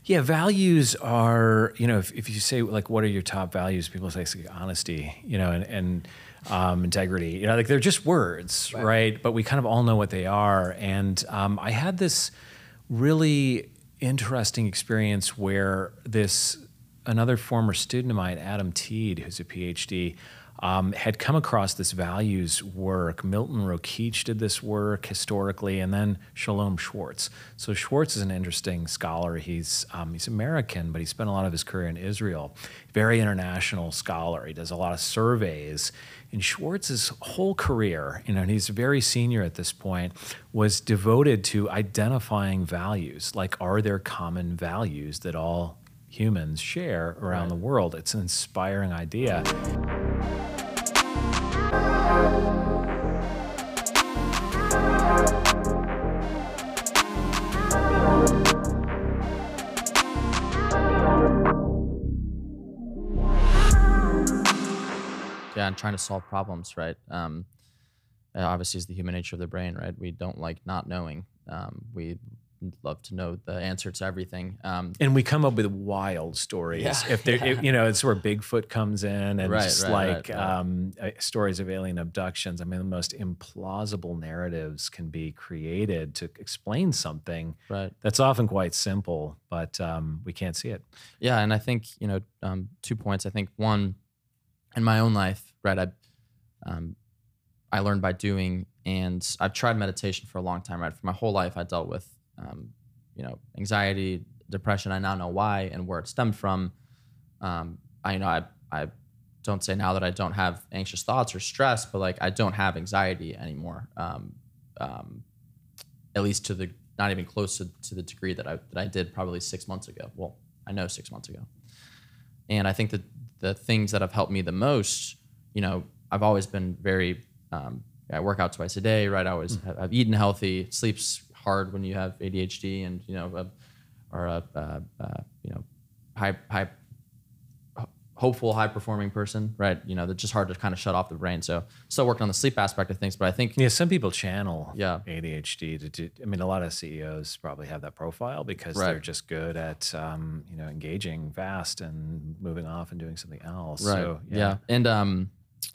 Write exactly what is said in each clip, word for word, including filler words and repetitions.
Yeah, values are, you know, if, if you say like, what are your top values? People say like, honesty, you know, and, and um, integrity, you know, like they're just words, right. right? But we kind of all know what they are. And um, I had this really interesting experience where this, another former student of mine, Adam Teed, who's a PhD, Um, had come across this values work. Milton Rokeach did this work historically, and then Shalom Schwartz. So Schwartz is an interesting scholar. He's um, he's American, but he spent a lot of his career in Israel. Very international scholar. He does a lot of surveys. And Schwartz's whole career, you know, and he's very senior at this point, was devoted to identifying values. Like, are there common values that all humans share around right. the world? It's an inspiring idea. Yeah, and trying to solve problems, right? Um, obviously, it's the human nature of the brain, right? We don't like not knowing. Um, we love to know the answer to everything. Um, and we come up with wild stories. Yeah, if they, yeah. if, you know, it's where Bigfoot comes in, and right, just right, like right, right. Um, uh, stories of alien abductions. I mean, the most implausible narratives can be created to explain something right. that's often quite simple, but um, we can't see it. Yeah, and I think, you know, um, two points. I think one, in my own life, right, I, um, I learned by doing, and I've tried meditation for a long time, right? For my whole life, I dealt with Um, you know, anxiety, depression. I now know why and where it stemmed from. Um, I you know I I don't say now that I don't have anxious thoughts or stress, but like I don't have anxiety anymore. Um, um, at least to the not even close to, to the degree that I that I did probably six months ago. Well, I know six months ago. And I think that the things that have helped me the most, you know, I've always been very. Um, I work out twice a day, right? I always mm. have, I've eaten healthy, sleeps hard when you have A D H D, and you know, a, or a uh, uh, you know, high high hopeful, high performing person, right? You know, that's just hard to kind of shut off the brain. So still working on the sleep aspect of things, but I think yeah, some people channel yeah. A D H D to do. I mean, a lot of C E Os probably have that profile because right. they're just good at um, you know, engaging fast and moving off and doing something else. Right. So, yeah. yeah, and um.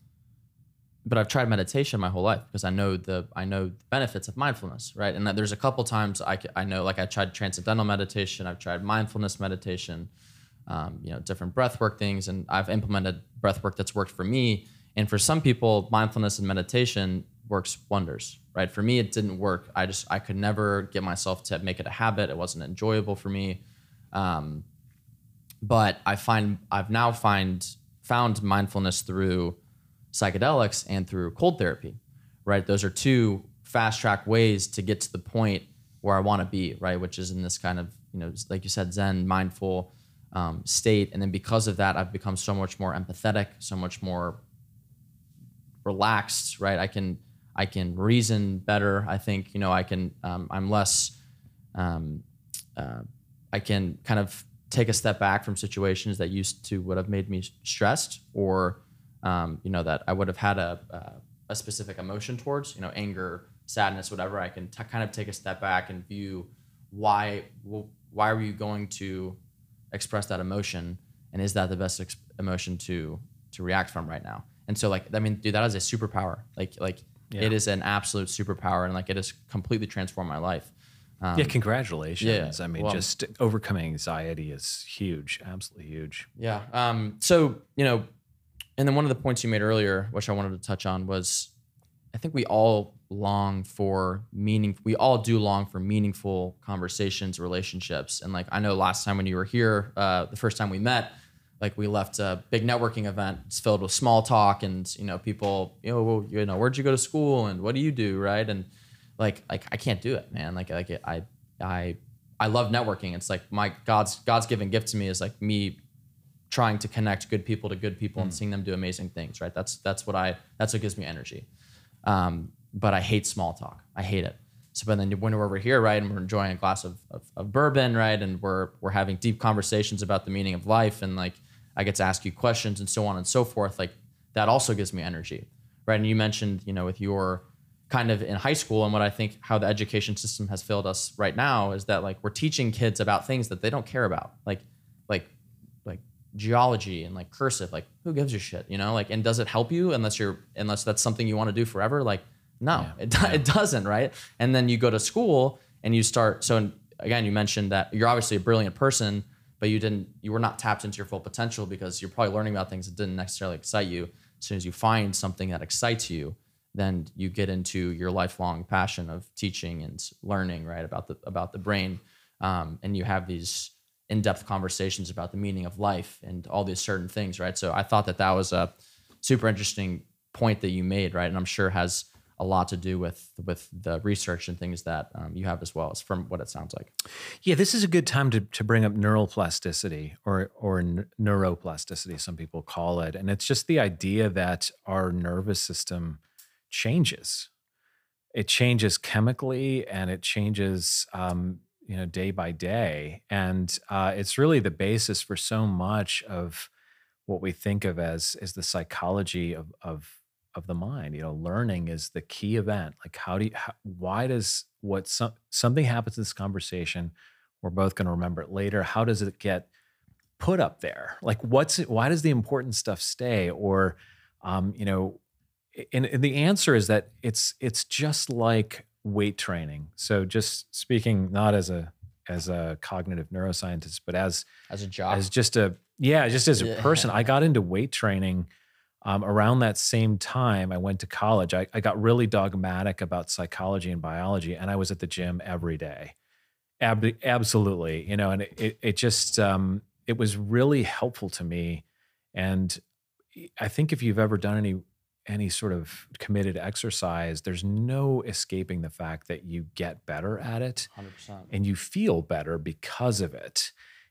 But I've tried meditation my whole life because I know the I know the benefits of mindfulness, right? And that there's a couple times I, I know, like I tried transcendental meditation, I've tried mindfulness meditation, um, you know, different breathwork things, and I've implemented breathwork that's worked for me. And for some people, mindfulness and meditation works wonders, right? For me, it didn't work. I just I could never get myself to make it a habit. It wasn't enjoyable for me. Um, but I find I've now find found mindfulness through psychedelics and through cold therapy, right? Those are two fast track ways to get to the point where I want to be, right? Which is in this kind of, you know, like you said, Zen, mindful um, state. And then because of that, I've become so much more empathetic, so much more relaxed, right? I can, I can reason better. I think, you know, I can, um, I'm less, um, uh, I can kind of take a step back from situations that used to would have made me stressed, or Um, you know, that I would have had a, uh, a specific emotion towards, you know, anger, sadness, whatever. I can t- kind of take a step back and view why, well, why are you going to express that emotion? And is that the best ex- emotion to, to react from right now? And so like, I mean, dude, that is a superpower. Like, like yeah. It is an absolute superpower. And like, it has completely transformed my life. Um, yeah. Congratulations. Yeah, I mean, well, just overcoming anxiety is huge. Absolutely huge. Yeah. Um, so, you know, and then one of the points you made earlier, which I wanted to touch on, was I think we all long for meaning. We all do long for meaningful conversations, relationships. And like, I know last time when you were here, uh, the first time we met, like we left a big networking event. It's filled with small talk and, you know, people, you know, well, you know, where'd you go to school and what do you do? Right. And like, like I can't do it, man. Like, like I, I, I love networking. It's like my God's, God's given gift to me is like me trying to connect good people to good people mm. and seeing them do amazing things, right? That's that's what I that's what gives me energy. Um, but I hate small talk. I hate it. So, but then when we're over here, right, and we're enjoying a glass of, of, of bourbon, right, and we're we're having deep conversations about the meaning of life, and like I get to ask you questions and so on and so forth. Like that also gives me energy, right? And you mentioned, you know, with your kind of in high school, and what I think how the education system has failed us right now is that like we're teaching kids about things that they don't care about, like like like geology and like cursive. Like who gives a shit, you know? Like, and does it help you unless you're unless that's something you want to do forever? Like no, yeah. it yeah. it doesn't, right? And then you go to school and you start. So again, you mentioned that you're obviously a brilliant person, but you didn't you were not tapped into your full potential because you're probably learning about things that didn't necessarily excite you. As soon as you find something that excites you, then you get into your lifelong passion of teaching and learning, right, about the about the brain, um, and you have these in-depth conversations about the meaning of life and all these certain things, right? So I thought that that was a super interesting point that you made, right, and I'm sure has a lot to do with with the research and things that um, you have as well, as from what it sounds like. Yeah, this is a good time to to bring up neural plasticity or or n- neuroplasticity, some people call it, and it's just the idea that our nervous system changes. It changes chemically and it changes, um, you know, day by day. And uh, it's really the basis for so much of what we think of as, as the psychology of, of, of the mind. You know, learning is the key event. Like how do you, how, why does what some, something happens in this conversation, we're both going to remember it later. How does it get put up there? Like what's it, why does the important stuff stay? Or, um, you know, And, and the answer is that it's it's just like weight training. So just speaking not as a as a cognitive neuroscientist, but as as a job, as just a yeah, just as a yeah. person. I got into weight training um, around that same time I went to college. I, I got really dogmatic about psychology and biology, and I was at the gym every day. Ab- absolutely, you know, and it it, it just um, it was really helpful to me. And I think if you've ever done any any sort of committed exercise, there's no escaping the fact that you get better at it one hundred percent. And you feel better because of it.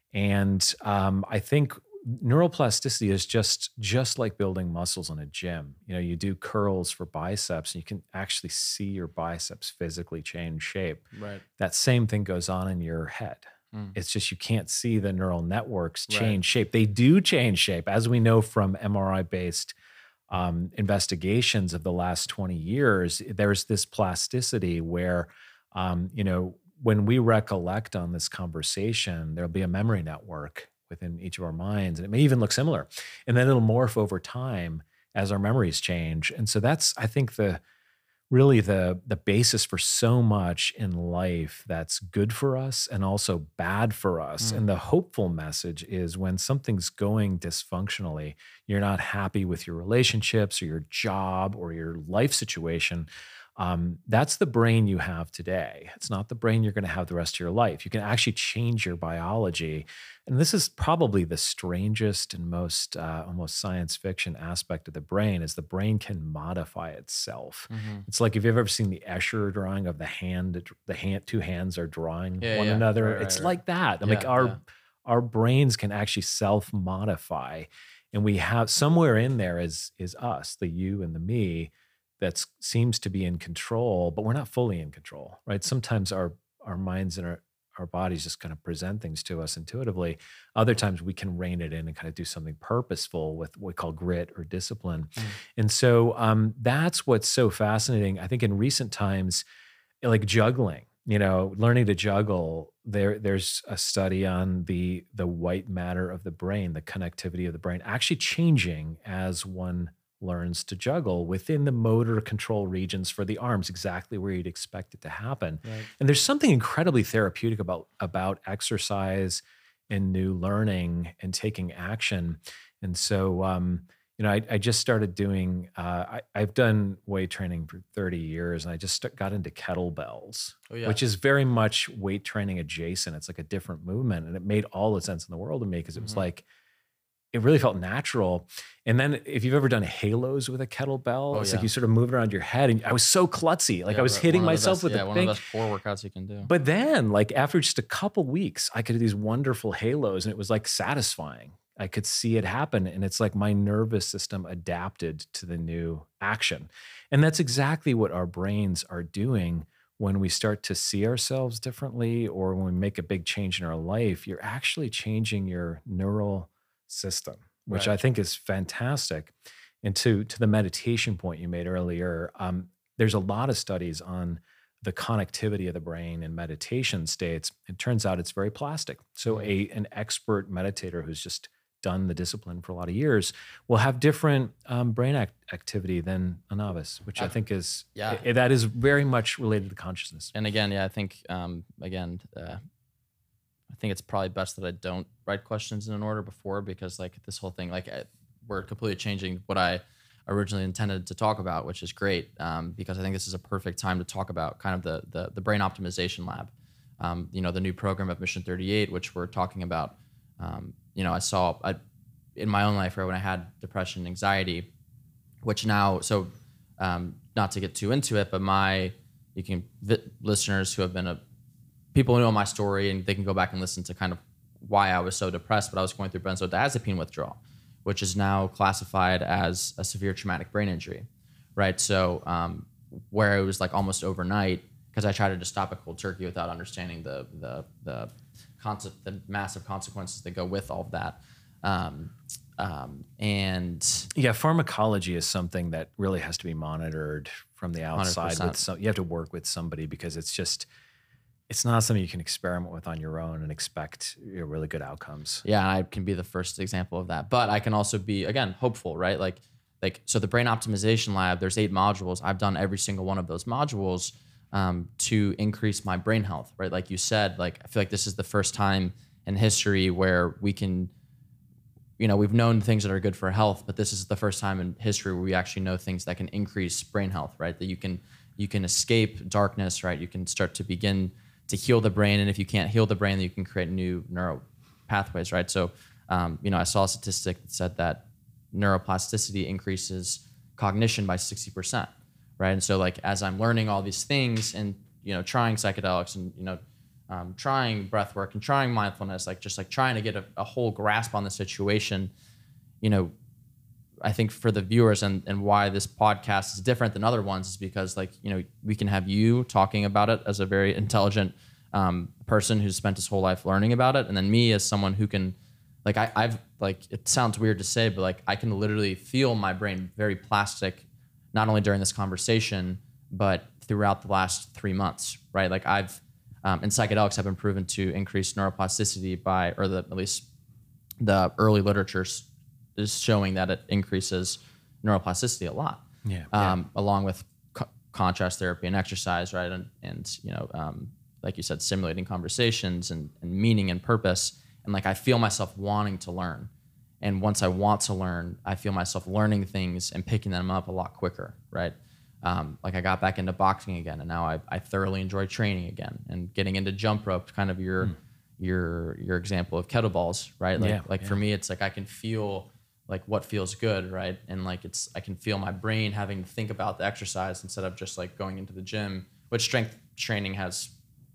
And um, I think neuroplasticity is just, just like building muscles in a gym. You know, you do curls for biceps and you can actually see your biceps physically change shape. Right. That same thing goes on in your head. Mm. It's just you can't see the neural networks change right. shape. They do change shape, as we know from M R I-based Um, investigations of the last twenty years. There's this plasticity where, um, you know, when we recollect on this conversation, there'll be a memory network within each of our minds, and it may even look similar. And then it'll morph over time as our memories change. And so that's, I think, the really the the basis for so much in life that's good for us and also bad for us. Mm. And the hopeful message is when something's going dysfunctionally, you're not happy with your relationships or your job or your life situation, um, that's the brain you have today. It's not the brain you're going to have the rest of your life. You can actually change your biology. And this is probably the strangest and most uh, almost science fiction aspect of the brain is the brain can modify itself. Mm-hmm. It's like if you've ever seen the Escher drawing of the hand, the hand, two hands are drawing yeah, one yeah. another. Right, right, it's right. like that. Yeah, like our, yeah. our brains can actually self-modify. And we have somewhere in there is, is us, the you and the me, that seems to be in control, but we're not fully in control, right? Sometimes our, our minds and our, our bodies just kind of present things to us intuitively. Other times we can rein it in and kind of do something purposeful with what we call grit or discipline. Mm. And so um, that's what's so fascinating. I think in recent times, like juggling, you know, learning to juggle, there, there's a study on the, the white matter of the brain, the connectivity of the brain actually changing as one learns to juggle within the motor control regions for the arms, exactly where you'd expect it to happen. Right. And there's something incredibly therapeutic about, about exercise and new learning and taking action. And so, um, you know, I, I just started doing, uh, I, I've done weight training for thirty years, and I just st- got into kettlebells, oh, yeah. which is very much weight training adjacent. It's like a different movement, and it made all the sense in the world to me because it was mm-hmm. like, it really felt natural. And then if you've ever done halos with a kettlebell, oh, it's yeah. like you sort of move it around your head. And I was so klutzy. Like yeah, I was hitting myself best, with yeah, the one thing. One of the best core workouts you can do. But then like after just a couple weeks, I could do these wonderful halos and it was like satisfying. I could see it happen. And it's like my nervous system adapted to the new action. And that's exactly what our brains are doing when we start to see ourselves differently or when we make a big change in our life. You're actually changing your neural system, which right. I think is fantastic. And to, to the meditation point you made earlier, um, there's a lot of studies on the connectivity of the brain in meditation states. It turns out it's very plastic. So a an expert meditator who's just done the discipline for a lot of years will have different um, brain act- activity than a novice, which I think is Yeah. i- that is very much related to consciousness. And again, yeah, I think um, again, uh, I think it's probably best that I don't write questions in an order before, because like this whole thing, like I, we're completely changing what I originally intended to talk about, which is great um, because I think this is a perfect time to talk about kind of the the, the brain optimization lab. Um, you know, the new program of Mission thirty-eight, which we're talking about. Um, you know, I saw I, in my own life, right, when I had depression, anxiety, which now, so um, not to get too into it, but my, you can, vi- listeners who have been a, people who know my story, and they can go back and listen to kind of why I was so depressed, but I was going through benzodiazepine withdrawal, which is now classified as a severe traumatic brain injury, right? So um, where it was like almost overnight, because I tried to just stop a cold turkey without understanding the the the concept, the massive consequences that go with all of that. Um, um, and Yeah, pharmacology is something that really has to be monitored from the outside. one hundred percent. With some, you have to work with somebody because it's just, it's not something you can experiment with on your own and expect, you know, really good outcomes. Yeah, and I can be the first example of that. But I can also be, again, hopeful, right? Like, like so the Brain Optimization Lab, there's eight modules. I've done every single one of those modules um, to increase my brain health, right? Like you said, like I feel like this is the first time in history where we can, you know, we've known things that are good for health, but this is the first time in history where we actually know things that can increase brain health, right? That you can you can escape darkness, right? You can start to begin to heal the brain, and if you can't heal the brain, then you can create new neural pathways, right? So, um, you know, I saw a statistic that said that neuroplasticity increases cognition by sixty percent, right? And so, like, as I'm learning all these things and, you know, trying psychedelics and, you know, um, trying breath work and trying mindfulness, like just like trying to get a, a whole grasp on the situation, you know, I think for the viewers and, and why this podcast is different than other ones is because, like, you know, we can have you talking about it as a very intelligent um, person who's spent his whole life learning about it. And then me as someone who can, like, I, I've, like, it sounds weird to say, but like, I can literally feel my brain very plastic, not only during this conversation, but throughout the last three months, right? Like I've, um, and psychedelics have been proven to increase neuroplasticity by, or the, at least the early literature is showing that it increases neuroplasticity a lot. Yeah. Um, yeah. Along with co- contrast therapy and exercise, right? And, and you know, um, like you said, simulating conversations and, and meaning and purpose. And like, I feel myself wanting to learn. And once I want to learn, I feel myself learning things and picking them up a lot quicker, right? Um, like I got back into boxing again, and now I, I thoroughly enjoy training again and getting into jump rope, kind of your, mm. your, your example of kettlebells, right? Like, yeah, like yeah. for me, it's like, I can feel like what feels good, right? And like, it's, I can feel my brain having to think about the exercise instead of just like going into the gym, which strength training has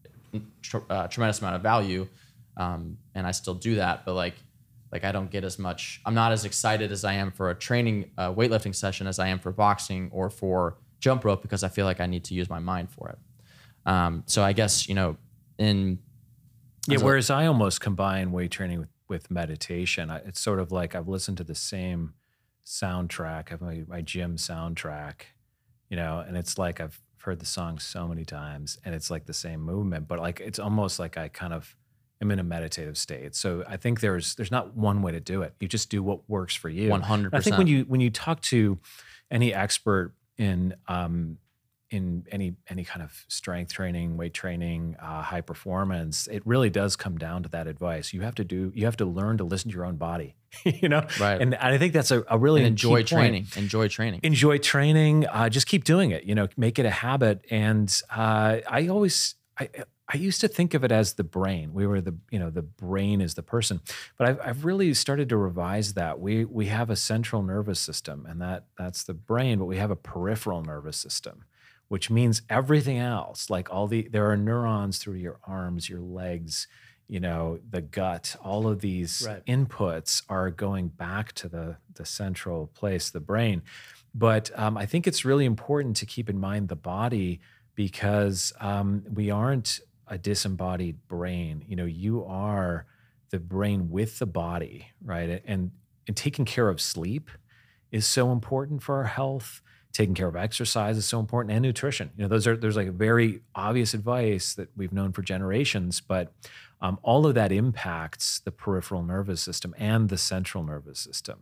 tr- uh, tremendous amount of value. Um, and I still do that, but like, like I don't get as much, I'm not as excited as I am for a training uh, weightlifting session as I am for boxing or for jump rope, because I feel like I need to use my mind for it. Um, so I guess, you know, in... Yeah, whereas I almost combine weight training with, with meditation. I, it's sort of like I've listened to the same soundtrack, I have my, my gym soundtrack, you know, and it's like I've heard the song so many times and it's like the same movement, but like it's almost like I kind of am in a meditative state. So I think there's there's not one way to do it. You just do what works for you. one hundred percent. I think when you when you talk to any expert in um, in any any kind of strength training, weight training, uh, high performance, it really does come down to that advice. You have to do you have to learn to listen to your own body, you know. Right. And I think that's a, a really and enjoy key training. Point. Enjoy training. Enjoy training. Uh, just keep doing it. You know, make it a habit. And uh, I always I. I used to think of it as the brain. We were the, you know, the brain is the person, but I've, I've really started to revise that. We we have a central nervous system, and that that's the brain, but we have a peripheral nervous system, which means everything else, like all the, there are neurons through your arms, your legs, you know, the gut, all of these right. inputs are going back to the, the central place, the brain. But um, I think it's really important to keep in mind the body, because um, we aren't a disembodied brain. You know, you are the brain with the body, right? And, and taking care of sleep is so important for our health. taking care of exercise is so important, and nutrition. You know, those are there's like very obvious advice that we've known for generations, but um, all of that impacts the peripheral nervous system and the central nervous system.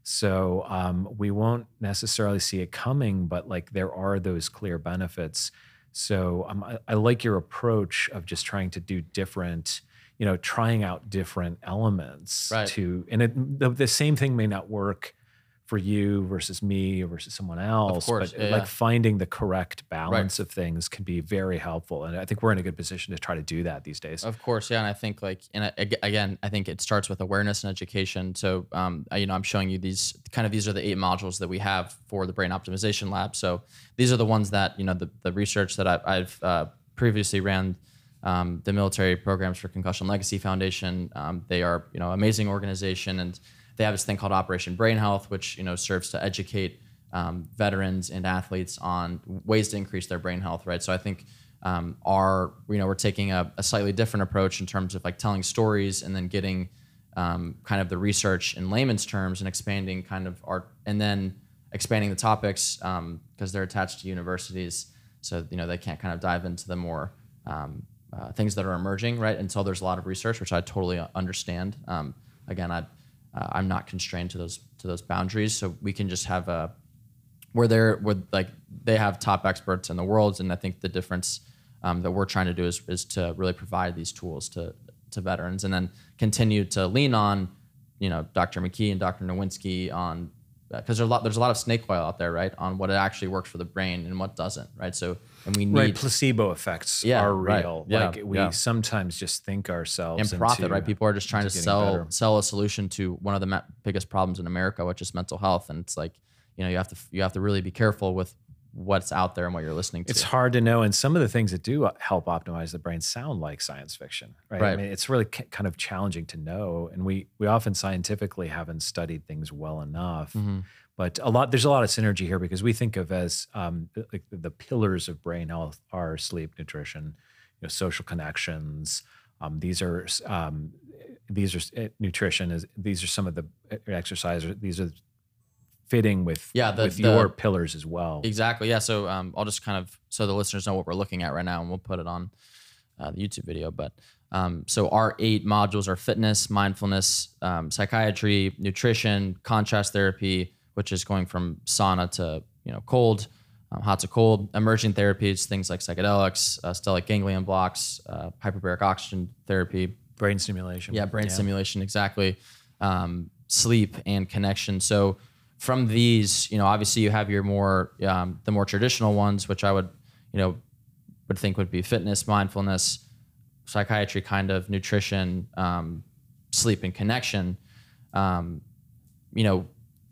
So um, we won't necessarily see it coming, but like there are those clear benefits. So um, I, I like your approach of just trying to do different, you know, trying out different elements Right. to, and it, the, the same thing may not work for you versus me or versus someone else, course, but yeah, like yeah. finding the correct balance of things can be very helpful. And I think we're in a good position to try to do that these days. Of course, yeah, and I think like, and I- ag- again, I think it starts with awareness and education. So, um, I- you know, I'm showing you these kind of these are the eight modules that we have for the Brain Optimization Lab. So these are the ones that you know the the research that I, I've uh, previously ran. Um, the military programs for Concussion Legacy Foundation. Um, they are you know amazing organization, and they have this thing called Operation Brain Health, which you know serves to educate um, veterans and athletes on ways to increase their brain health. Right. So I think. Um, our, you know, we're taking a, a slightly different approach in terms of like telling stories and then getting um, kind of the research in layman's terms and expanding kind of our, and then expanding the topics because um, they're attached to universities. So, you know, they can't kind of dive into the more um, uh, things that are emerging, right? Until there's a lot of research, which I totally understand. Um, again, I, uh, I'm not constrained to those, to those boundaries. So we can just have a, where they're where like they have top experts in the world, and I think the difference um, that we're trying to do is is to really provide these tools to to veterans, and then continue to lean on, you know, Doctor McKee and Doctor Nowinski on because there's a lot there's a lot of snake oil out there, right, on what actually works for the brain and what doesn't, right? So and we need Right, placebo effects Yeah, are right. real. Yeah, Like we yeah. sometimes just think ourselves and profit, into, right? People are just trying to into getting sell better. sell a solution to one of the ma- biggest problems in America, which is mental health, and it's like you know you have to you have to really be careful with what's out there and what you're listening to. It's hard to know, and some of the things that do help optimize the brain sound like science fiction, right? I Right. mean, it's really k- kind of challenging to know, and we we often scientifically haven't studied things well enough. Mhm. But a lot there's a lot of synergy here because we think of as um, the- like the pillars of brain health are sleep, nutrition, you know, social connections. Um, these are um, these are uh, nutrition is these are some of the exercise. These are fitting with Yeah, the- with the- your pillars as well. Exactly. Yeah. So um, I'll just kind of so the listeners know what we're looking at right now, and we'll put it on uh, the YouTube video. But um, so our eight modules are fitness, mindfulness, um, psychiatry, nutrition, contrast therapy, which is going from sauna to you know cold, um, hot to cold, emerging therapies, things like psychedelics, uh, stellate ganglion blocks, uh, hyperbaric oxygen therapy, Brain stimulation. yeah, brain stimulation, exactly. Um, sleep and connection. So from these, you know, obviously you have your more um, the more traditional ones, which I would, you know, would think would be fitness, mindfulness, psychiatry, kind of nutrition, um, sleep, and connection. Um, you know,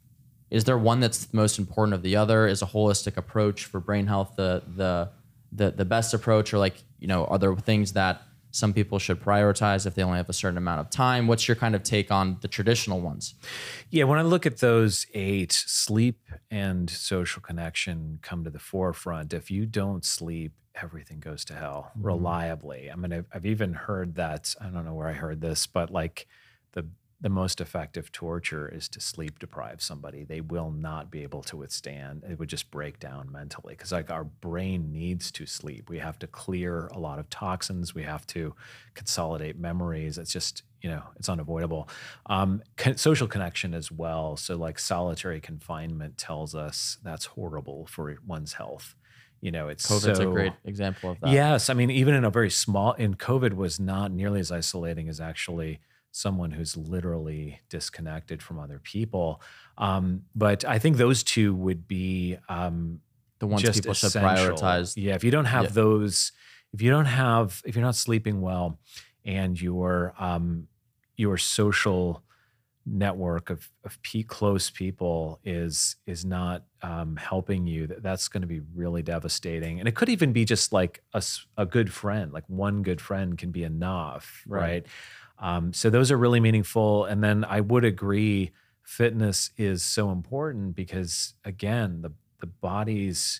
is there one that's most important of the other? Is a holistic approach for brain health the the the the best approach, or like you know, are there things that some people should prioritize if they only have a certain amount of time? What's your kind of take on the traditional ones? Yeah, when I look at those eight, sleep and social connection come to the forefront. If you don't sleep, everything goes to hell reliably. I mean, I've, I've even heard that, I don't know where I heard this, but like the the most effective torture is to sleep deprive somebody. They will not be able to withstand. It would just break down mentally because like our brain needs to sleep. We have to clear a lot of toxins. We have to consolidate memories. It's just, you know, it's unavoidable. Um, con- social connection as well. So like solitary confinement tells us that's horrible for one's health. You know, it's COVID's so, a great example of that. Yes. I mean, even in a very small, and COVID was not nearly as isolating as actually someone who's literally disconnected from other people. Um, but I think those two would be um, The ones just people should essential. prioritize. Yeah, if you don't have Yeah. those, if you don't have, if you're not sleeping well, and your um, your social network of of pe- close people is is not um, helping you, that, that's going to be really devastating. And it could even be just like a, s- a good friend, like one good friend can be enough, Right. right? Um, so those are really meaningful. And then I would agree, fitness is so important because again, the the body's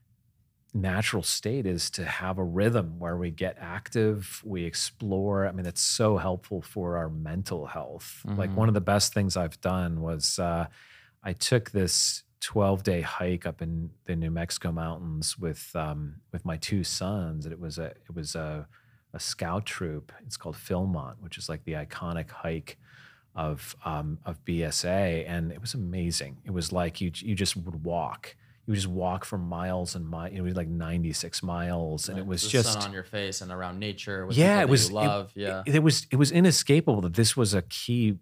natural state is to have a rhythm where we get active, we explore. I mean, it's so helpful for our mental health. Like Mhm. one of the best things I've done was uh, I took this twelve day hike up in the New Mexico mountains with um, with my two sons. And it was a it was a, a scout troop. It's called Philmont, which is like the iconic hike of um, of B S A, and it was amazing. It was like you you just would walk. You would just walk for miles and miles. You know, it was like ninety-six miles, and Right. it was The just sun on your face and around nature with yeah. people It that was you love. it, yeah. it, it was it was inescapable that this was a key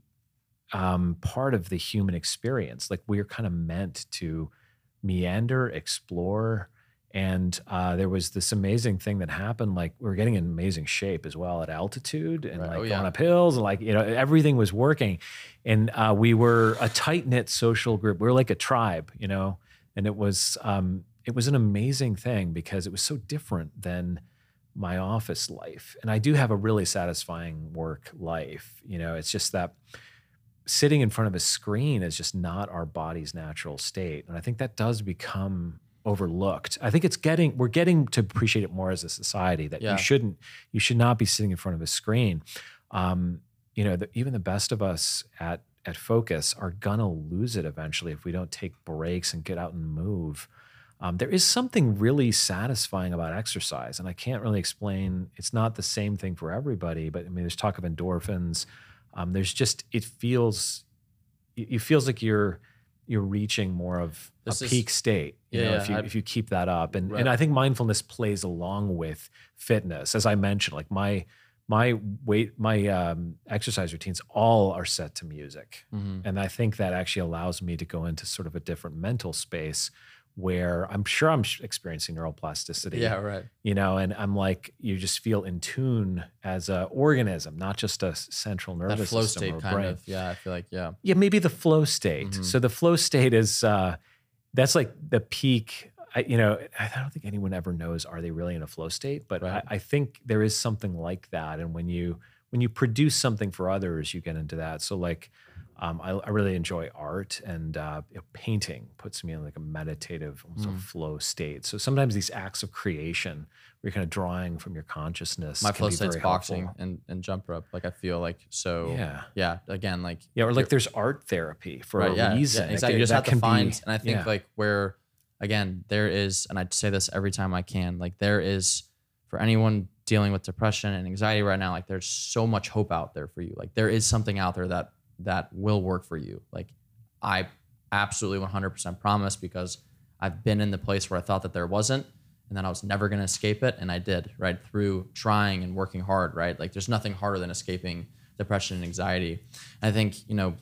um, part of the human experience. Like we're kind of meant to meander, explore. And uh, there was this amazing thing that happened. Like we were getting in amazing shape as well at altitude and Right. like Oh, going yeah. up hills and like, you know, everything was working. And uh, we were a tight knit social group. We were like a tribe, you know, and it was, um, it was an amazing thing because it was so different than my office life. And I do have a really satisfying work life. You know, it's just that sitting in front of a screen is just not our body's natural state. And I think that does become overlooked. I think it's getting, we're getting to appreciate it more as a society that Yeah. you shouldn't, you should not be sitting in front of a screen. Um, you know, the, even the best of us at, at Focus are gonna lose it eventually if we don't take breaks and get out and move. Um, there is something really satisfying about exercise, and I can't really explain. It's not the same thing for everybody, but I mean, there's talk of endorphins. Um, there's just, it feels, it, it feels like you're, you're reaching more of This a is- peak state, you Yeah, know, yeah, if you I- if you keep that up. And Right. and I think mindfulness plays along with fitness. As I mentioned, like my my weight, my um, exercise routines all are set to music. Mhm. And I think that actually allows me to go into sort of a different mental space where I'm sure I'm sh- experiencing neuroplasticity. Yeah. Right. You know, and I'm like, you just feel in tune as a organism, not just a s- central nervous That flow system state or kind brain. of. Yeah. I feel like, yeah. Yeah, maybe the flow state. Mhm. So the flow state is uh, that's like the peak. I, you know, I don't think anyone ever knows are they really in a flow state, but Right. I, I think there is something like that. And when you when you produce something for others, you get into that. So like, um, I, I really enjoy art, and uh, you know, painting puts me in like a meditative, almost Mm. a flow state. So sometimes these acts of creation, where you're kind of drawing from your consciousness, My can flow be state's very boxing helpful. and, and jump rope. Like I feel like so. Yeah. Yeah. Again, like Yeah, or like you're- there's art therapy for right, a yeah, reason. Yeah, That exactly. can- You just that have to can find, be- and I think yeah. like where, again, there is, and I say this every time I can, like there is for anyone dealing with depression and anxiety right now, like there's so much hope out there for you. Like there is something out there that that will work for you. Like I absolutely one hundred percent promise, because I've been in the place where I thought that there wasn't, and then I was never going to escape it, and I did, right, through trying and working hard, right? Like there's nothing harder than escaping depression and anxiety. And I think, you know,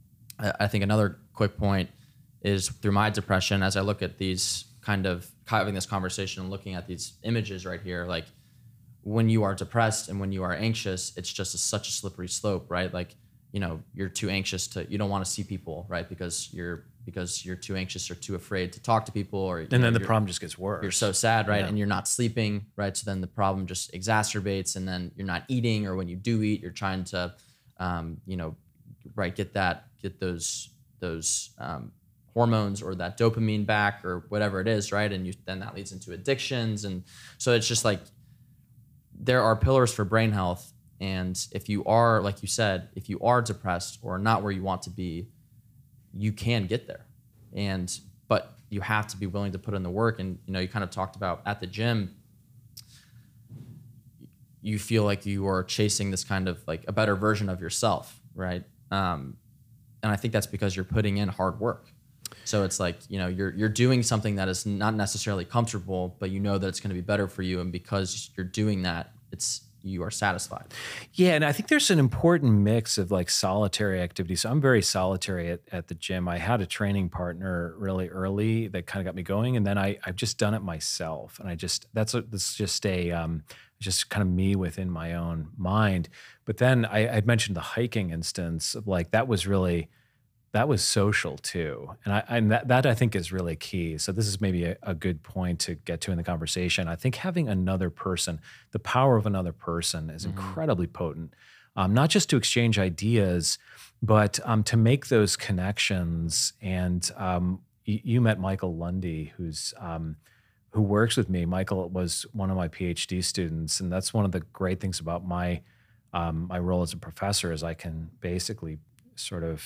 I I think another quick point is through my depression, as I look at these kind of having this conversation and looking at these images right here, like when you are depressed and when you are anxious, it's just a, such a slippery slope, right? Like, you know, you're too anxious to, you don't want to see people, right? Because you're, because you're too anxious or too afraid to talk to people, or, you and know, then the you're- problem just gets worse. you're so sad, right? Yeah. And you're not sleeping, right? So then the problem just exacerbates, and then you're not eating, or when you do eat, you're trying to, um, you know, right, get that, get those, those um, hormones or that dopamine back or whatever it is, right? And you then that leads into addictions, and so it's just like there are pillars for brain health, and if you are, like you said, if you are depressed or not where you want to be, you can get there, and but you have to be willing to put in the work. And you know, you kind of talked about at the gym, you feel like you are chasing this kind of like a better version of yourself, right? Um, and I think that's because you're putting in hard work. So it's like, you know, you're you're doing something that is not necessarily comfortable, but you know that it's going to be better for you, and because you're doing that, it's you are satisfied. Yeah, and I think there's an important mix of like solitary activity. So I'm very solitary at, at the gym. I had a training partner really early that kind of got me going, and then I I've just done it myself, and I just that's a, that's just a um, just kind of me within my own mind. But then I, I mentioned the hiking instance of like that was really. That was social too. And I and that, that I think is really key. So this is maybe a, a good point to get to in the conversation. I think having another person, the power of another person is Mm-hmm. incredibly potent. Um, not just to exchange ideas, but um, to make those connections. And um, y- you met Michael Lundy, who's um, who works with me. Michael was one of my PhD students, and that's one of the great things about my um, my role as a professor is I can basically sort of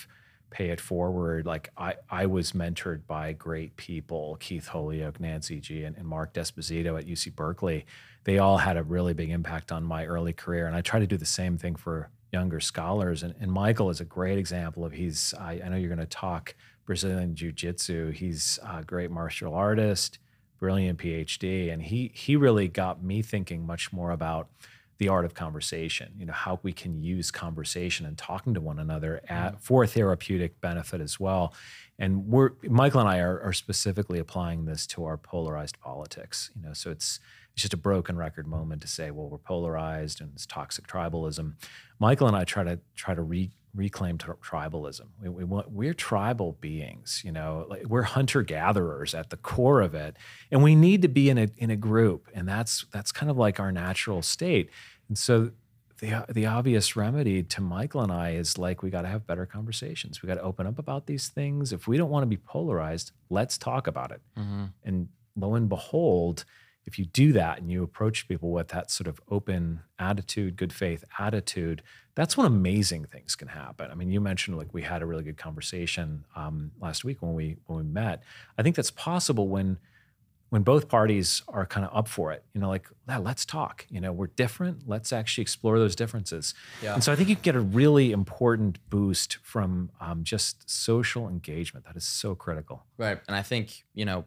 pay it forward, like I, I was mentored by great people, Keith Holyoke, Nancy G, and, and Mark Desposito at U C Berkeley. They all had a really big impact on my early career. And I try to do the same thing for younger scholars. And, and Michael is a great example of he's, I, I know you're going to talk Brazilian Jiu-Jitsu. He's a great martial artist, brilliant PhD. And he, he really got me thinking much more about the art of conversation, you know, how we can use conversation and talking to one another at, for therapeutic benefit as well. And we're, Michael and I are, are specifically applying this to our polarized politics, you know, so it's, it's just a broken record moment to say, well, we're polarized and it's toxic tribalism. Michael and I try to try to re, reclaim tri- tribalism. We, we want, we're tribal beings, you know, like we're hunter gatherers at the core of it, and we need to be in a in a group, and that's that's kind of like our natural state. And so the the obvious remedy to Michael and I is like, we got to have better conversations. We got to open up about these things. If we don't want to be polarized, let's talk about it. Mm-hmm. And lo and behold, if you do that and you approach people with that sort of open attitude, good faith attitude, that's when amazing things can happen. I mean, you mentioned like we had a really good conversation um, last week when we when we met. I think that's possible when when both parties are kind of up for it. You know, like, yeah, let's talk. You know, we're different. Let's actually explore those differences. Yeah. And so I think you can get a really important boost from um, just social engagement. That is so critical. Right, and I think you know.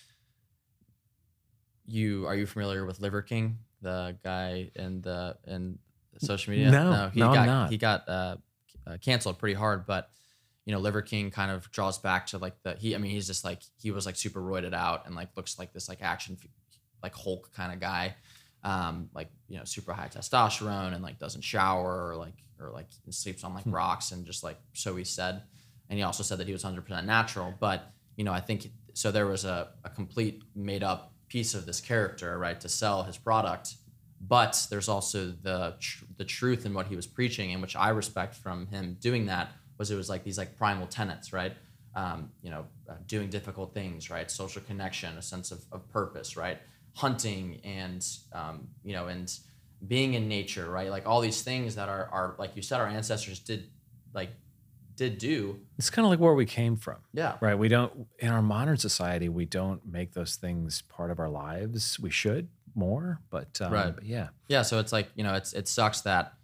You are you familiar with Liver King, the guy in the in social media? No, no, he no got I'm not. he got uh, uh, canceled pretty hard. But you know, Liver King kind of draws back to like the he. I mean, he's just like he was like super roided out and like looks like this like action like Hulk kind of guy, um, like you know super high testosterone and like doesn't shower or like or like sleeps on like hmm. rocks and just like so he said. And he also said that he was one hundred percent natural. But you know, I think so. There was a, a complete made up piece of this character, right, to sell his product, but there's also the tr- the truth in what he was preaching, and which I respect from him doing that was it was like these like primal tenets, right? Um, you know, uh, doing difficult things, right? Social connection, a sense of, of purpose, right? Hunting and um, you know, and being in nature, right? Like all these things that are are like you said, our ancestors did like did do. It's kind of like where we came from. Yeah. Right. We don't, in our modern society, we don't make those things part of our lives. We should more, but, um, right. but yeah. Yeah. So it's like, you know, it's, it sucks that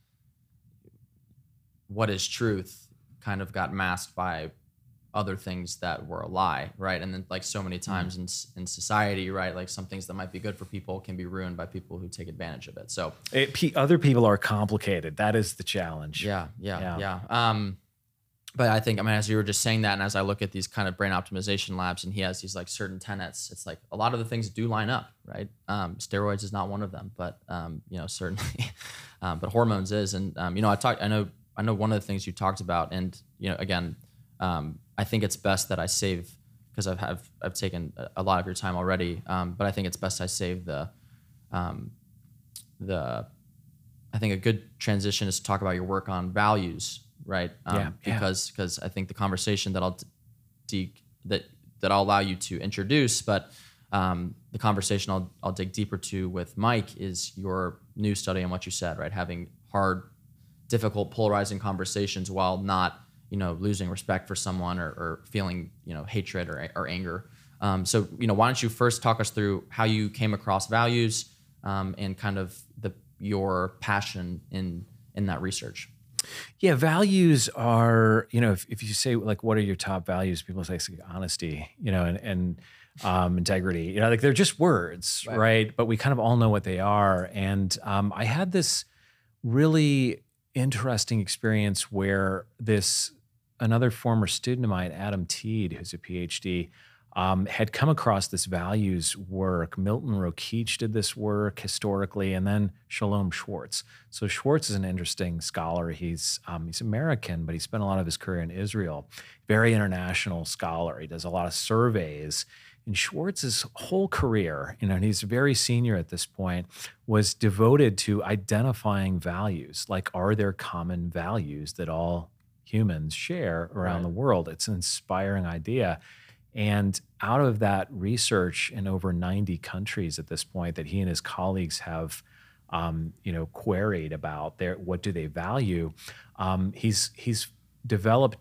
what is truth kind of got masked by other things that were a lie. Right. And then like so many times mm. in, in society, right. Like some things that might be good for people can be ruined by people who take advantage of it. So it, other people are complicated. That is the challenge. Yeah. Yeah. Yeah. yeah. Um, But I think, I mean, as you were just saying that, and as I look at these kind of brain optimization labs, and he has these like certain tenets, it's like a lot of the things do line up, right? Um, steroids is not one of them, but um, you know, certainly, um, but hormones is. And um, you know, I talked, I know, I know one of the things you talked about, and you know, again, um, I think it's best that I save because I've have I've taken a lot of your time already, um, but I think it's best I save the um, the. I think a good transition is to talk about your work on values. Right. Um, yeah, because because yeah. I think the conversation that I'll de- that that I'll allow you to introduce, but um, the conversation I'll I'll dig deeper to with Mike is your new study on what you said. Right, having hard, difficult, polarizing conversations while not you know losing respect for someone or, or feeling you know hatred or or anger. Um, so you know why don't you first talk us through how you came across values um, and kind of the your passion in in that research. Yeah, values are, you know, if, if you say like, what are your top values? People say like, honesty, you know, and, and um, integrity, you know, like they're just words, right. right? But we kind of all know what they are. And um, I had this really interesting experience where this, another former student of mine, Adam Teed, who's a PhD, Um, had come across this values work. Milton Rokeach did this work historically, and then Shalom Schwartz. So Schwartz is an interesting scholar. He's um, he's American, but he spent a lot of his career in Israel. Very international scholar. He does a lot of surveys. And Schwartz's whole career, you know, and he's very senior at this point, was devoted to identifying values. Like, are there common values that all humans share around right. the world? It's an inspiring idea. And out of that research in over ninety countries at this point that he and his colleagues have, um, you know, queried about their what do they value, um, he's he's developed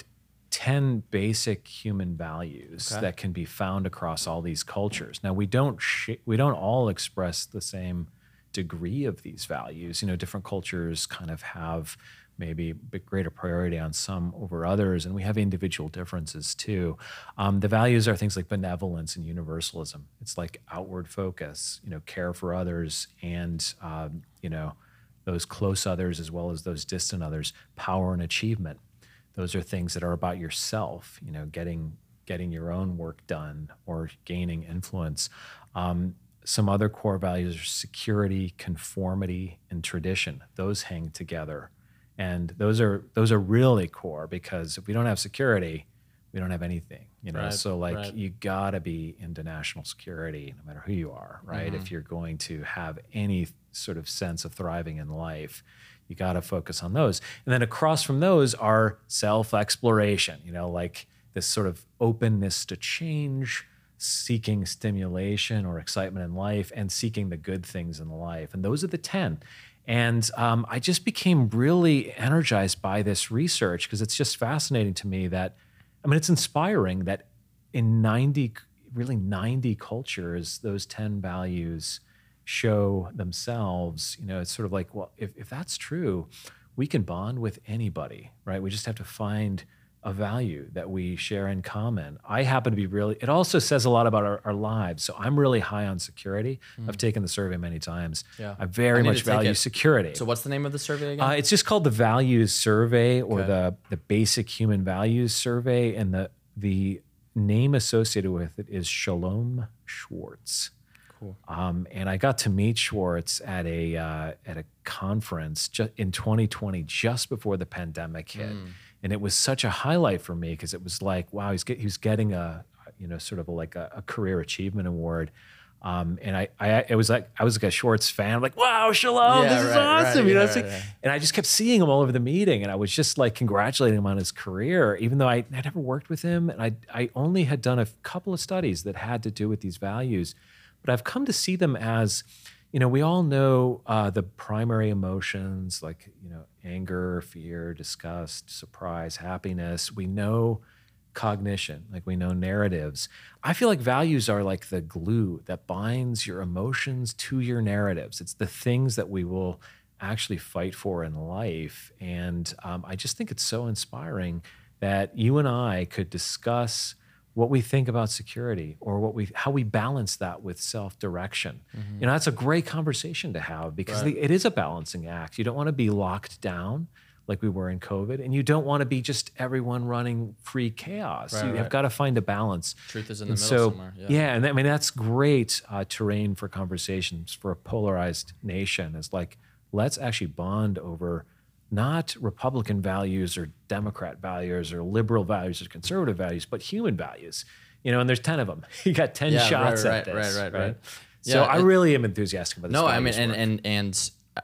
ten basic human values Okay. that can be found across all these cultures. Now we don't sh- we don't all express the same degree of these values. You know, different cultures kind of have maybe a bit greater priority on some over others, and we have individual differences too. Um, the values are things like benevolence and universalism. It's like outward focus, you know, care for others, and um, you know, those close others as well as those distant others. Power and achievement. Those are things that are about yourself. You know, getting getting your own work done or gaining influence. Um, some other core values are security, conformity, and tradition. Those hang together. And those are those are really core, because if we don't have security, we don't have anything, you know. Right, So like right. you gotta be into national security no matter who you are, right? Mm-hmm. If you're going to have any sort of sense of thriving in life, you gotta focus on those. And then across from those are self-exploration, you know, like this sort of openness to change, seeking stimulation or excitement in life, and seeking the good things in life. And those are the ten. And um, I just became really energized by this research, because it's just fascinating to me that, I mean, it's inspiring that in ninety, really ninety cultures, those ten values show themselves. You know, it's sort of like, well, if, if that's true, we can bond with anybody, right? We just have to find a value that we share in common. I happen to be really, it also says a lot about our, our lives. So I'm really high on security. I've taken the survey many times. Yeah. I very I need much to take value it. security. So what's the name of the survey again? Uh, it's just called the Values Survey, or Okay. the the Basic Human Values Survey, and the the name associated with it is Shalom Schwartz. Cool. Um, and I got to meet Schwartz at a uh, at a conference ju- in twenty twenty, just before the pandemic hit, and it was such a highlight for me, because it was like, wow, he's get, he was getting a you know sort of a, like a, a career achievement award. Um, and I, I, it was like, I was like a Schwartz fan. I'm like, wow, Shalom, Yeah, this is right, right, awesome. you know, yeah, it's like, right, yeah. and I just kept seeing him all over the meeting, and I was just like congratulating him on his career, even though I I never worked with him, and I I only had done a couple of studies that had to do with these values, but I've come to see them as, you know, we all know uh, the primary emotions, like, you know, anger, fear, disgust, surprise, happiness. We know cognition, like we know narratives. I feel like values are like the glue that binds your emotions to your narratives. It's the things that we will actually fight for in life. And um, I just think it's so inspiring that you and I could discuss what we think about security, or what we how we balance that with self-direction. You know, that's a great conversation to have, because Right. the, it is a balancing act. You don't want to be locked down like we were in COVID, and you don't want to be just everyone running free chaos. Right, you have right. got to find a balance. Truth is in the And middle so, somewhere. Yeah. yeah, and I mean that's great uh, terrain for conversations for a polarized nation. Is like, let's actually bond over not Republican values or Democrat values or liberal values or conservative values, but human values. You know, and there's ten of them. You got ten Yeah, shots right, at right, this, right, right, right. So Yeah, I it- really am enthusiastic about this. No, I mean, values and work. and and uh,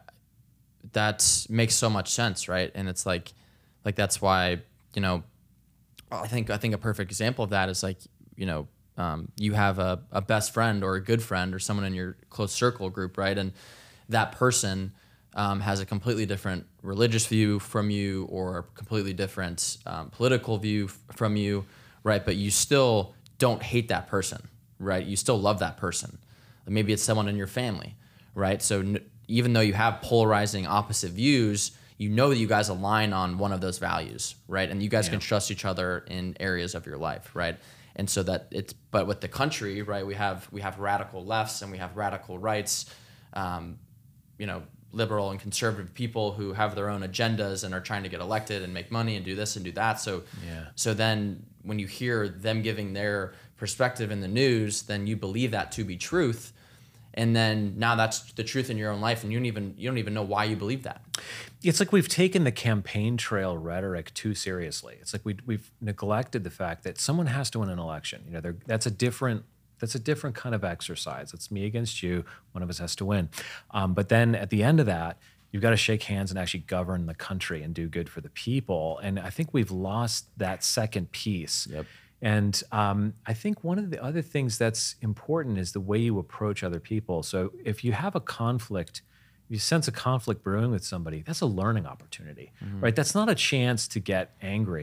that makes so much sense, right? And it's like, like that's why, you know, I think I think a perfect example of that is like, you know, um, you have a, a best friend or a good friend or someone in your close circle group, right? And that person um, has a completely different religious view from you, or a completely different um, political view f- from you, right? But you still don't hate that person, right? You still love that person. Maybe it's someone in your family, right? So n- even though you have polarizing opposite views, you know that you guys align on one of those values, right? And you guys Yeah. can trust each other in areas of your life, right? And so that it's, but with the country, right, we have we have radical lefts and we have radical rights, um, you know, liberal and conservative people who have their own agendas and are trying to get elected and make money and do this and do that. So, Yeah. so then when you hear them giving their perspective in the news, then you believe that to be truth. And then now that's the truth in your own life, and you don't even you don't even know why you believe that. It's like we've taken the campaign trail rhetoric too seriously. It's like we, we've neglected the fact that someone has to win an election. You know, they're- that's a different that's a different kind of exercise. It's me against you. One of us has to win. Um, but then at the end of that, you've got to shake hands and actually govern the country and do good for the people. And I think we've lost that second piece. Yep. And um, I think one of the other things that's important is the way you approach other people. So if you have a conflict, if you sense a conflict brewing with somebody, that's a learning opportunity, right? That's not a chance to get angry.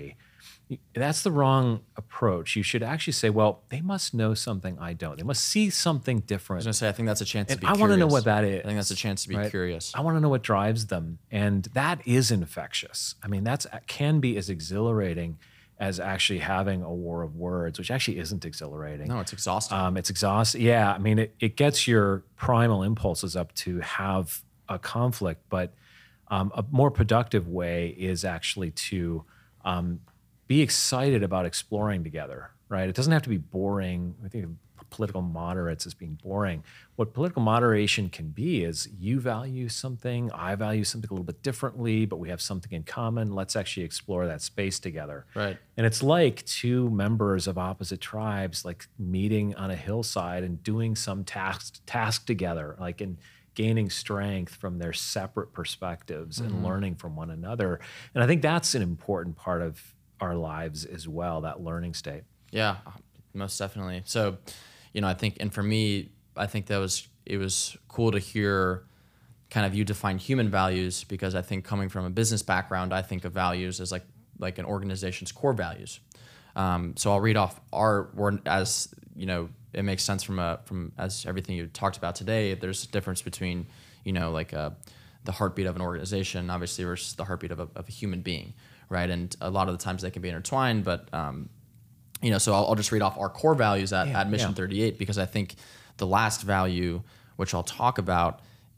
that's the wrong approach. You should actually say, well, they must know something I don't. They must see something I was different. gonna say, I think that's a chance And to be I curious. want to know what that is. I think that's a chance to be right? curious. I want to know what drives them. And that is infectious. I mean, that's can be as exhilarating as actually having a war of words, which actually isn't exhilarating. No, it's exhausting. Um, it's exhausting. Yeah, I mean, it, it gets your primal impulses up to have a conflict, but um, a more productive way is actually to um, be excited about exploring together, right? It doesn't have to be boring. I think of political moderates as being boring. What political moderation can be is you value something, I value something a little bit differently, but we have something in common. Let's actually explore that space together. Right. And it's like two members of opposite tribes, like meeting on a hillside and doing some task task together, like in gaining strength from their separate perspectives Mm-hmm. and learning from one another. And I think that's an important part of our lives as well, that learning state. Yeah, most definitely. So, you know, I think, and for me, I think that was, it was cool to hear kind of you define human values, because I think coming from a business background, I think of values as like, like an organization's core values. Um, so I'll read off our word as, you know, it makes sense from a, from as everything you talked about today. There's a difference between, you know, like a, the heartbeat of an organization, obviously, versus the heartbeat of a, of a human being, right? And a lot of the times they can be intertwined, but, um, you know, so I'll, I'll just read off our core values at, Yeah, at Mission yeah. thirty-eight, because I think the last value, which I'll talk about,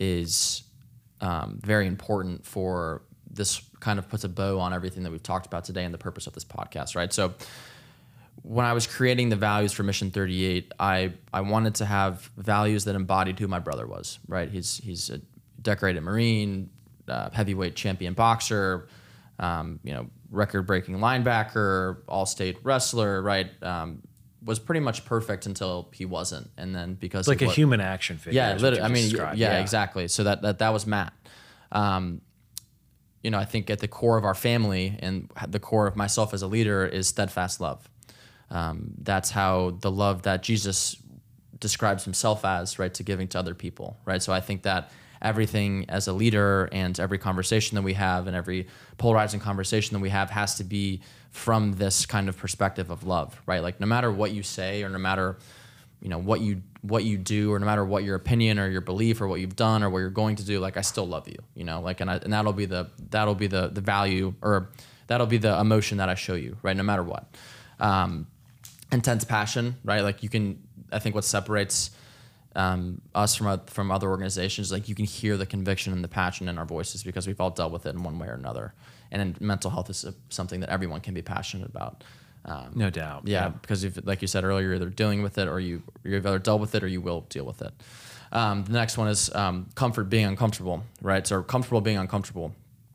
is um, very important for this, kind of puts a bow on everything that we've talked about today and the purpose of this podcast, right? So when I was creating the values for Mission thirty-eight, I, I wanted to have values that embodied who my brother was, right? He's, he's a decorated Marine, uh, heavyweight champion boxer, um, you know, record-breaking linebacker, all-state wrestler, right? Um, was pretty much perfect until he wasn't, and then because Like of a what- human action figure. yeah, is what literally. you I mean, described. yeah, exactly. So that that that was Matt. Um, you know, I think at the core of our family and the core of myself as a leader is steadfast love. Um, that's how the love that Jesus describes himself as, right, to giving to other people, right? So I think that everything as a leader and every conversation that we have and every polarizing conversation that we have has to be from this kind of perspective of love, right? Like no matter what you say or no matter, you know, what you what you do or no matter what your opinion or your belief or what you've done or what you're going to do, like I still love you, you know, like and I, and that'll be the that'll be the the value or that'll be the emotion that I show you, right? No matter what. Um, intense passion, right? Like you can, I think what separates um, us from oth- from other organizations, like you can hear the conviction and the passion in our voices because we've all dealt with it in one way or another. And then mental health is a, something that everyone can be passionate about. Um, No doubt. yeah, because if, like you said earlier, you're either dealing with it or you you've either dealt with it or you will deal with it. Um, the next one is um, comfort being uncomfortable, right? So comfortable being uncomfortable.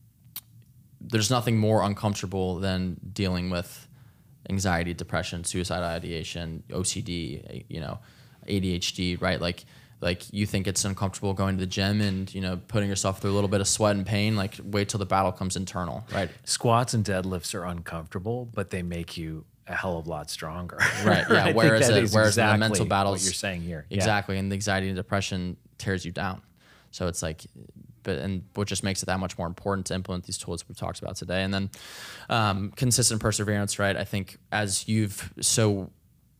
There's nothing more uncomfortable than dealing with anxiety, depression, suicidal ideation, O C D, you know, A D H D, right? Like, like you think it's uncomfortable going to the gym and, you know, putting yourself through a little bit of sweat and pain, like wait till the battle comes internal, right? Squats and deadlifts are uncomfortable, but they make you a hell of a lot stronger. Right. Yeah. I think whereas that it, is whereas exactly the mental battles, what you're saying here. Yeah. Exactly. And the anxiety and depression tears you down. So it's like, but, and what just makes it that much more important to implement these tools we've talked about today. And then um, consistent perseverance, right? I think as you've so,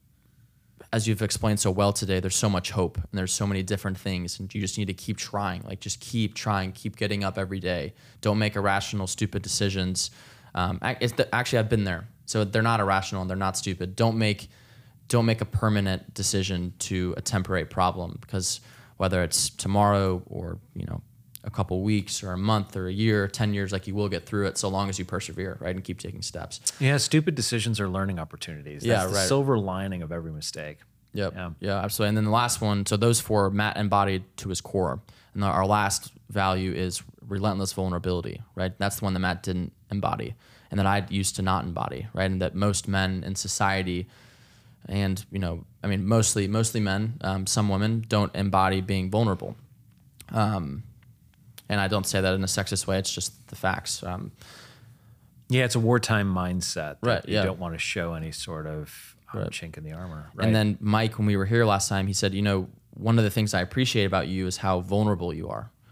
as you've explained so well today, there's so much hope and there's so many different things and you just need to keep trying, like just keep trying, keep getting up every day. Don't make irrational, stupid decisions. Um, ac- it's the, actually, I've been there. So they're not irrational and they're not stupid. Don't make, don't make a permanent decision to a temporary problem, because whether it's tomorrow or, you know, a couple weeks or a month or a year or ten years, like you will get through it so long as you persevere, right? And keep taking steps. Yeah, stupid decisions are learning opportunities. That's Yeah, the right. silver lining of every mistake. Yep. Yeah. Yeah, absolutely. And then the last one, so those four Matt embodied to his core. And the, our last value is relentless vulnerability, right? That's the one that Matt didn't embody and that I used to not embody, right? And that most men in society and, you know, I mean, mostly, mostly men, um, some women don't embody being vulnerable. Um, and I don't say that in a sexist way. It's just the facts. Um, Yeah, it's a wartime mindset. That Right, You yeah. don't want to show any sort of um, Right. chink in the armor. Right. And then Mike, when we were here last time, he said, you know, one of the things I appreciate about you is how vulnerable you are,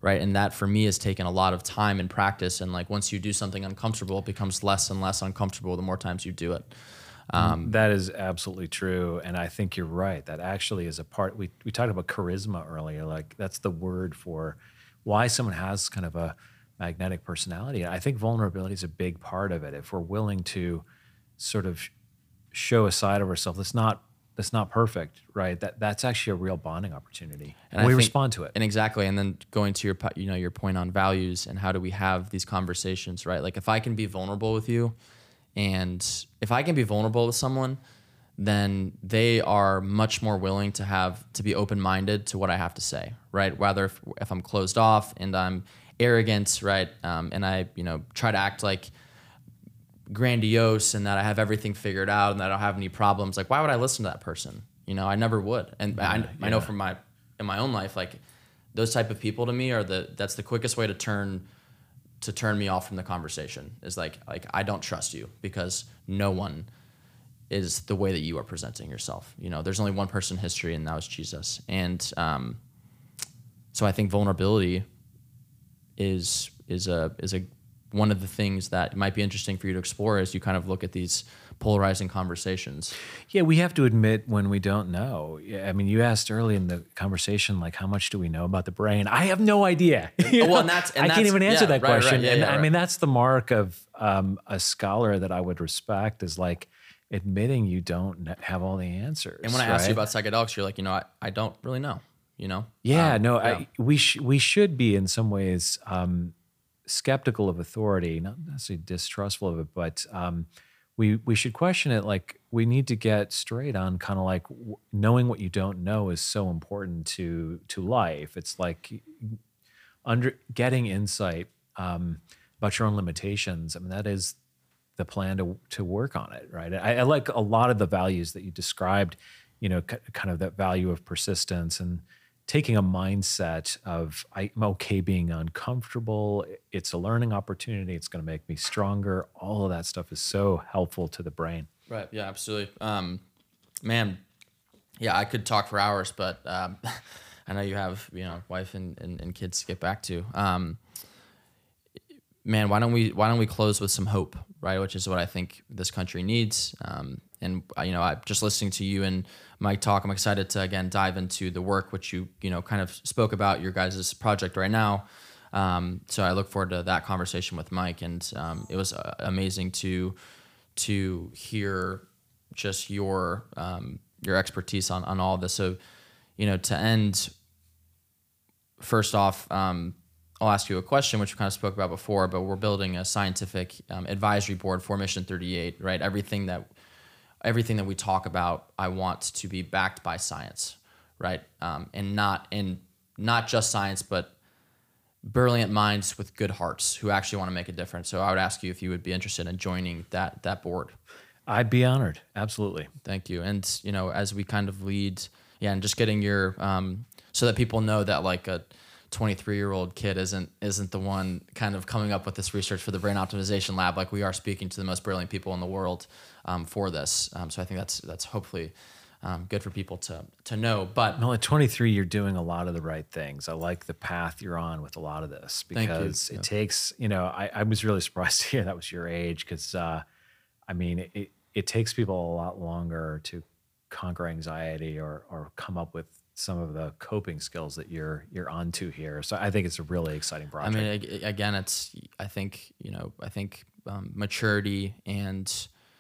right? And that for me has taken a lot of time and practice. And like once you do something uncomfortable, it becomes less and less uncomfortable the more times you do it. Um, that is absolutely true. And I think you're right. That actually is a part. We, we talked about charisma earlier. Like that's the word for why someone has kind of a magnetic personality. I think vulnerability is a big part of it. If we're willing to sort of show a side of ourselves that's not that's not perfect, right? That that's actually a real bonding opportunity, and, and we think, respond to it. And exactly. And then going to your you know your point on values and how do we have these conversations, right? Like if I can be vulnerable with you, and if I can be vulnerable with someone, then they are much more willing to have to be open-minded to what I have to say, right? Whether if, if I'm closed off and I'm arrogant, right, um, and I you know try to act like grandiose and that I have everything figured out and that I don't have any problems, like why would I listen to that person? You know, I never would. And yeah, I, yeah. I know from my in my own life, like those type of people to me are the that's the quickest way to turn to turn me off from the conversation is like like I don't trust you because no one is the way that you are presenting yourself. You know, there's only one person in history and that was Jesus. And um, so I think vulnerability is is a is a one of the things that might be interesting for you to explore as you kind of look at these polarizing conversations. Yeah, we have to admit when we don't know. I mean, you asked early in the conversation, like, how much do we know about the brain? I have no idea. You know? Well, and that's, and I that's, can't even answer yeah, that right, question. Right, yeah, and yeah, I right. mean, that's the mark of um, a scholar that I would respect is like admitting you don't have all the answers. And when I right? asked you about psychedelics, you're like, you know, I, I don't really know, you know? Yeah, um, no, yeah. I, we, sh- we should be in some ways um, skeptical of authority, not necessarily distrustful of it, but um, we we should question it. Like we need to get straight on kind of like w- knowing what you don't know is so important to to life. It's like under getting insight um, about your own limitations. I mean, that is the plan to to work on it, right? I, I like a lot of the values that you described. You know, c- kind of that value of persistence and taking a mindset of I'm okay being uncomfortable. It's a learning opportunity. It's going to make me stronger. All of that stuff is so helpful to the brain. Right. Yeah, absolutely. Um, man, yeah, I could talk for hours, but um, I know you have, you know, wife and, and, and kids to get back to. Um, man, why don't we why don't we close with some hope, right? Which is what I think this country needs. Um, and you know, I just listening to you and Mike talk, I'm excited to again dive into the work which you you know kind of spoke about your guys' project right now. Um, so I look forward to that conversation with Mike, and um, it was uh, amazing to to hear just your um, your expertise on on all of this. So, you know, to end, first off, um, I'll ask you a question, which we kind of spoke about before, but we're building a scientific um, advisory board for Mission thirty-eight, right? Everything that everything that we talk about, I want to be backed by science, right? Um, and not and not just science, but brilliant minds with good hearts who actually want to make a difference. So I would ask you if you would be interested in joining that that board. I'd be honored. Absolutely. Thank you. And you know, as we kind of lead, yeah, and just getting your um, so that people know that like a twenty-three year old kid isn't isn't the one kind of coming up with this research for the Brain Optimization Lab. Like we are speaking to the most brilliant people in the world um, for this. Um, so I think that's that's hopefully um, good for people to to know. But no, at twenty-three, you're doing a lot of the right things. I like the path you're on with a lot of this because it yeah. takes. You know, I, I was really surprised to hear that was your age because, uh, I mean, it it takes people a lot longer to conquer anxiety or or come up with some of the coping skills that you're you're onto here. So I think it's a really exciting project. I mean, again, it's I think you know I think um, maturity and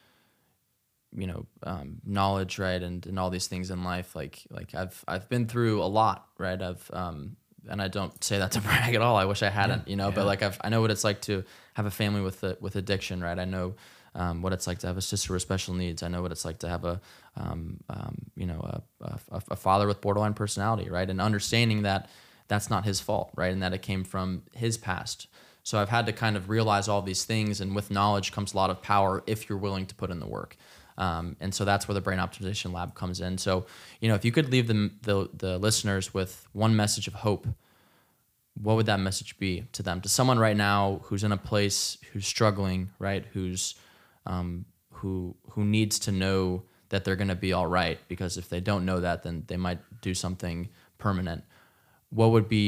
you know um, knowledge, right, and and all these things in life. Like like I've I've been through a lot, right. I've um, and I don't say that to brag at all. I wish I hadn't, yeah, you know. Yeah. But like I've I know what it's like to have a family with a, with addiction, right. I know. Um, what it's like to have a sister with special needs. I know what it's like to have a, um, um, you know, a, a, a father with borderline personality, right? And understanding that that's not his fault, right? And that it came from his past. So I've had to kind of realize all these things, and with knowledge comes a lot of power if you're willing to put in the work. Um, and so that's where the Brain Optimization Lab comes in. So, you know, if you could leave the, the, the listeners with one message of hope, what would that message be to them? To someone right now who's in a place, who's struggling, right? Who's Um, who who needs to know that they're going to be all right, because if they don't know that, then they might do something permanent. What would be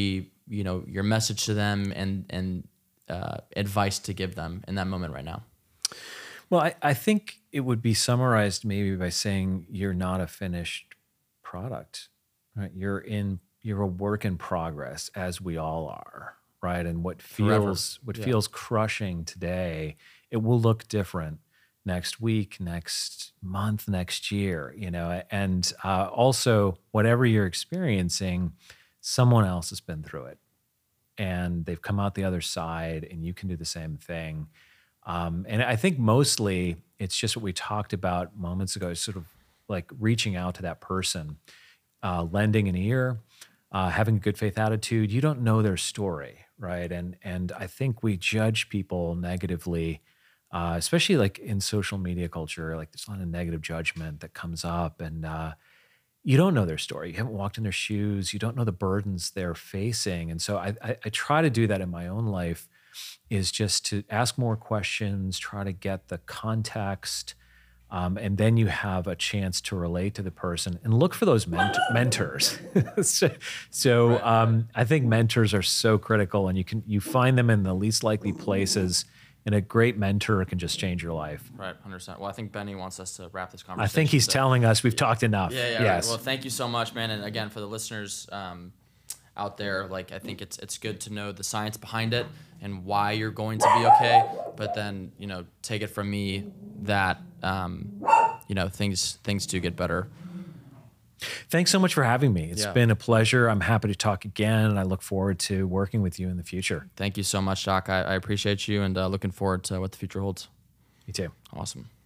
you know, your message to them and and uh, advice to give them in that moment right now? Well, I, I think it would be summarized maybe by saying you're not a finished product, right? You're in you're a work in progress, as we all are, right? And what Forever. feels what Yeah. feels crushing today, it will look different next week, next month, next year, you know. And uh, also, whatever you're experiencing, someone else has been through it, and they've come out the other side, and you can do the same thing. Um, and I think mostly it's just what we talked about moments ago, sort of like reaching out to that person, uh, lending an ear, uh, having a good faith attitude. You don't know their story, right? And and I think we judge people negatively, uh, especially like in social media culture. Like there's a lot of negative judgment that comes up, and uh, you don't know their story. You haven't walked in their shoes. You don't know the burdens they're facing. And so I, I, I try to do that in my own life, is just to ask more questions, try to get the context, um, and then you have a chance to relate to the person and look for those ment- mentors. so so Right, um, I think mentors are so critical, and you can you find them in the least likely places. And a great mentor can just change your life. Right, one hundred percent. Well, I think Benny wants us to wrap this I conversation. think he's so- telling us we've talked enough. Yeah, yeah. Yes. Right. Well, thank you so much, man. And again, for the listeners um, out there, like I think it's it's good to know the science behind it and why you're going to be okay. But then, you know, take it from me that um, you know things things do get better. Thanks so much for having me. It's Yeah. been a pleasure. I'm happy to talk again, and I look forward to working with you in the future. Thank you so much, Doc. I, I appreciate you, and uh, looking forward to what the future holds. You too. Awesome.